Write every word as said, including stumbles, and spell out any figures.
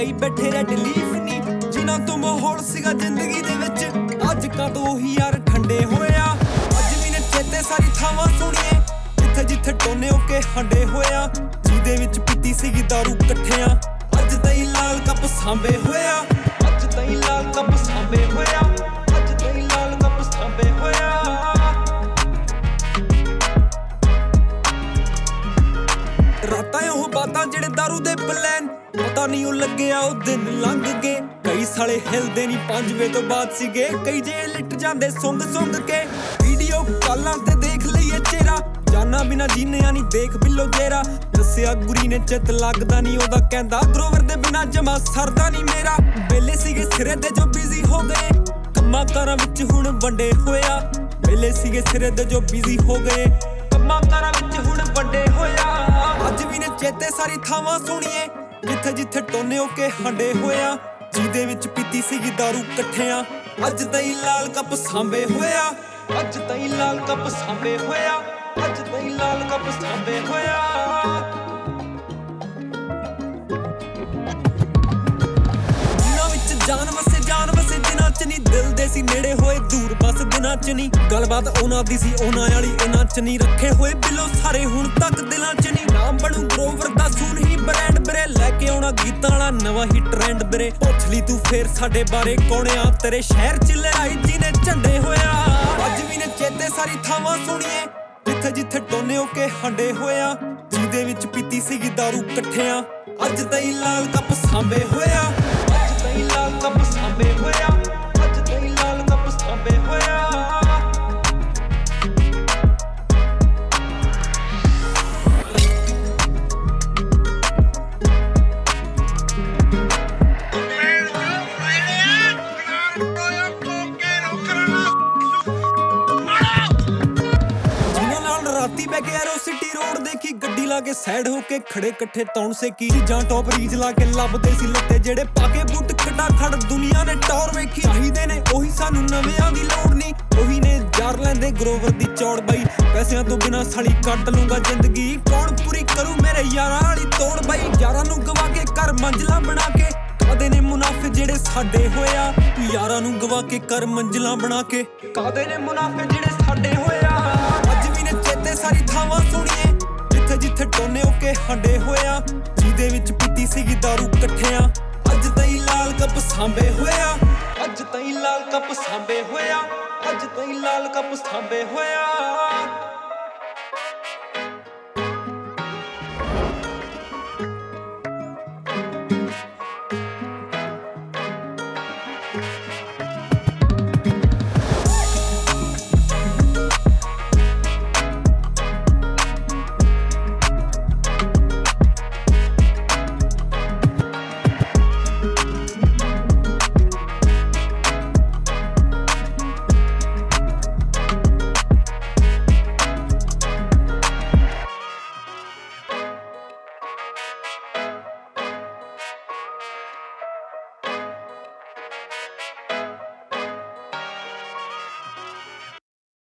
ਲਈ ਬੈਠੇ red leaf ਨੀ ਜਿਨ੍ਹਾਂ ਤੋਂ ਮਾਹੌਲ ਸੀਗਾ ਜ਼ਿੰਦਗੀ ਦੇ ਵਿੱਚ ਅੱਜ ਕਦੋਂ ਉਹੀ ਯਾਰ ਠੰਡੇ ਹੋਇਆ। ਅੱਜ ਵੀ ਨੇ ਚੇਤੇ ਸਾਰੀ ਥਾਵਾਂ ਸੁਣੀਏ ਜਿੱਥੇ ਜਿੱਥੇ ਟੋਨੇ ਹੋ ਕੇ ਹੰਡੇ ਹੋਇਆ ਜਿਹਦੇ ਵਿੱਚ ਪੀਤੀ ਸੀਗੀ ਦਾਰੂ ਇਕੱਠਿਆਂ। ਅੱਜ ਤਾਈਂ ਲਾਲ ਕੱਪ ਸਾਂਭੇ ਹੋਇਆ, ਅੱਜ ਤਾਈਂ ਲਾਲ ਕੱਪ ਸਾਂਭੇ ਹੋਇਆ, ਅੱਜ ਤਾਈਂ ਲਾਲ ਕੱਪ ਸਾਂਭੇ ਹੋਇਆ। ਰਾਤਾਂ ਉਹ ਬਾਤਾਂ ਜਿਹੜੇ ਦਾਰੂ ਦੇ ਪਲਾਨ ਪਤਾ ਨਹੀਂ ਉਹ ਲੱਗਿਆ ਉਹ ਦਿਨ ਲੰਘ ਗਏ। ਕਈ ਸਾਲੇ ਹਿਲਦੇ ਨਹੀਂ ਪੰਜ ਵਜੇ ਤੋਂ ਬਾਅਦ ਸੀਗੇ, ਕਈ ਜੇ ਲਿਟ ਜਾਂਦੇ ਸੁੰਗ ਸੁੰਗ ਕੇ। ਵੀਡੀਓ ਕਾਲਾਂ ਤੇ ਦੇਖ ਲਈਏ ਚਿਹਰਾ ਜਾਨਾ ਬਿਨਾ ਜੀਨਿਆ ਨਹੀਂ ਦੇਖ ਬਿੱਲੋ ਜੇਰਾ। ਦੱਸਿਆ ਗੁਰੀ ਨੇ ਚਿੱਤ ਲੱਗਦਾ ਨਹੀਂ ਉਹਦਾ ਕਹਿੰਦਾ ਗਰੋਵਰ ਦੇ ਬਿਨਾ ਜਮਾ ਸਰਦਾ ਨਹੀਂ ਮੇਰਾ। ਵੇਲੇ ਸੀਗੇ ਸਿਰੇ ਦੇ ਜੋ ਬਿਜ਼ੀ ਹੋ ਗਏ ਕੰਮਾਂ ਕਾਰਾਂ ਵਿੱਚ ਹੁਣ ਵੰਡੇ ਹੋਇਆ। ਵੇਲੇ ਸੀਗੇ ਸਿਰੇ ਦੇ ਜੋ ਬਿਜ਼ੀ ਹੋ ਗਏ ਕੰਮਾਂ ਕਾਰਾਂ ਵਿੱਚ ਹੁਣ ਵੰਡੇ ਹੋਇਆ। ਅੱਜ ਵੀ ਨੇ ਚੇਤੇ ਸਾਰੀ ਥਾਵਾਂ ਸੁਣੀਏ ਜਿੱਥੇ ਜਿੱਥੇ ਟੋਨੇ ਹੋ ਕੇ ਹੰਡੇ ਹੋਇਆ ਜਿਹਦੇ ਵਿੱਚ ਪੀਤੀ ਸੀਗੀ ਦਾਰੂ ਇਕੱਠਿਆਂ। ਅੱਜ ਤਾਈਂ ਲਾਲ ਕੱਪ ਸਾਂਭੇ ਹੋਇਆ, ਅੱਜ ਤਾਈਂ ਲਾਲ ਕੱਪ ਸਾਂਭੇ ਹੋਇਆ, ਅੱਜ ਤਾਈਂ ਲਾਲ ਕੱਪ ਸਾਂਭੇ ਹੋਇਆ। ਦਿਨਾਂ ਵਿੱਚ ਜਾਨ ਵਸੇ ਜਾਨ ਵਸੇ ਦਿਨਾਂ ਚ ਨਹੀਂ ਦਿਲ ਦੇ ਸੀ ਨੇੜੇ ਹੋਏ ਦੂਰ ਬਸ ਦਿਨਾਂ ਚ ਨਹੀਂ। ਗੱਲਬਾਤ ਉਹਨਾਂ ਦੀ ਸੀ ਉਹਨਾਂ ਵਾਲੀ ਇਹਨਾਂ ਚ ਨਹੀਂ ਰੱਖੇ ਹੋਏ ਬਿੱਲੋ ਸਾਰੇ ਹੁਣ ਤੱਕ ਦਿਲਾਂ ਚ ਨਹੀਂ। ਨਾਮ ਬਣੂ ਗਰੋਵਰ ਦਾ ਸੂਨ ਹੀ ਬ੍ਰਾਂਡ ਵੀਰੇ ਲੈ ਕੇ ਆਉਣਾ ਗੀਤਾਂ ਵਾਲਾ ਨਵਾਂ ਹੀ ਟ੍ਰੈਂਡ ਵੀਰੇ। ਪੁੱਛ ਲਈ ਤੂੰ ਫੇਰ ਸਾਡੇ ਬਾਰੇ ਕੌਣਿਆ ਤੇਰੇ ਸ਼ਹਿਰ ਚ ਲੜਾਈ ਜਿਹਨੇ ਝੰਡੇ ਹੋਇਆ। ਅੱਜ ਵੀ ਨੇ ਚੇਤੇ ਸਾਰੀ ਥਾਵਾਂ ਸੁਣੀਏ ਜਿੱਥੇ ਜਿੱਥੇ ਟੋਨੇ ਹੋ ਕੇ ਹੰਡੇ ਹੋਇਆ ਜਿਹਦੇ ਵਿੱਚ ਪੀਤੀ ਸੀਗੀ ਦਾਰੂ ਇਕੱਠਿਆਂ। ਅੱਜ ਤਾਈਂ ਲਾਲ ਕੱਪ ਸਾਂਭੇ ਹੋਇਆ, ਅੱਜ ਤਾਈਂ ਲਾਲ ਕੱਪ ਸਾਂਭੇ ਹੋਇਆ, ਅੱਜ ਤਾਈਂ ਲਾਲ ਕੱਪ ਸਾਂਭੇ ਹੋਇਆ। ਰਾਤੀ ਬੈ ਕੇ ਐਰੋ ਸਿਟੀ ਰੋਡ ਦੇਖੀ ਗੱਡੀ ਲਾ ਕੇ ਸਾਈਡ ਹੋ ਕੇ ਖੜੇ ਇਕੱਠੇ ਤੌਣ ਸੇ ਕੀ ਜਾਂ ਟੌਪ ਰੀਜ ਲਾ ਕੇ ਲੱਭਦੇ ਸੀ ਲੱਤੇ ਜਿਹੜੇ ਪਾ ਕੇ ਬੁੱਟ ਕਟਾ ਖੜ ਦੁਨੀਆ ਨੇ ਟੌਰ ਵੇਖੀ। ਚਾਹੀਦੇ ਨੇ ਉਹੀ ਸਾਨੂੰ ਨਵਿਆਂ ਦੀ ਲੋੜ ਨਹੀਂ ਉਹੀ ਨੇ ਯਾਰ ਲੈਂਦੇ ਗਰੋਵਰ ਦੀ ਚੌੜ ਬਈ। ਪੈਸਿਆਂ ਤੋਂ ਬਿਨਾਂ ਸਾਲੀ ਕੱਟ ਲੂੰਗਾ ਜ਼ਿੰਦਗੀ ਕੌਣ ਪੂਰੀ ਕਰੂ ਮੇਰੇ ਯਾਰਾਂ ਵਾਲੀ ਤੋੜ ਬਈ। ਯਾਰਾਂ ਨੂੰ ਗਵਾ ਕੇ ਕਰ ਮੰਜ਼ਲਾਂ ਬਣਾ ਕੇ ਕਾਦੇ ਨੇ ਮੁਨਾਫੇ ਜਿਹੜੇ ਸਾਡੇ ਹੋਇਆ। ਯਾਰਾਂ ਨੂੰ ਗਵਾ ਕੇ ਕਰ ਮੰਜ਼ਲਾਂ ਬਣਾ ਕੇ ਕਾਦੇ ਨੇ ਮੁਨਾਫੇ ਜਿਹੜੇ ਸਾਡੇ ਹੋਇਆ। ਅੱਜ ਵੀ ਨੇ ਚੇਤੇ ਸਾਰੀ ਥਾਵਾਂ ਸੁਣੀਏ ਜਿੱਥੇ ਜਿੱਥੇ ਟੋਨੇ ਹੋ ਕੇ ਹੰਡੇ ਹੋਇਆ ਜਿਹਦੇ ਵਿੱਚ ਪੀਤੀ ਸੀਗੀ ਦਾਰੂ ਇਕੱਠਿਆਂ। ਅੱਜ ਤਾਈਂ ਲਾਲ ਕੱਪ ਸਾਂਭੇ ਹੋਇਆ, ਅੱਜ ਤਾਈਂ ਲਾਲ ਕੱਪ ਸਾਂਭੇ ਹੋਇਆ, ਅੱਜ ਤਾਈਂ ਲਾਲ ਕੱਪ ਸਾਂਭੇ ਹੋਇਆ।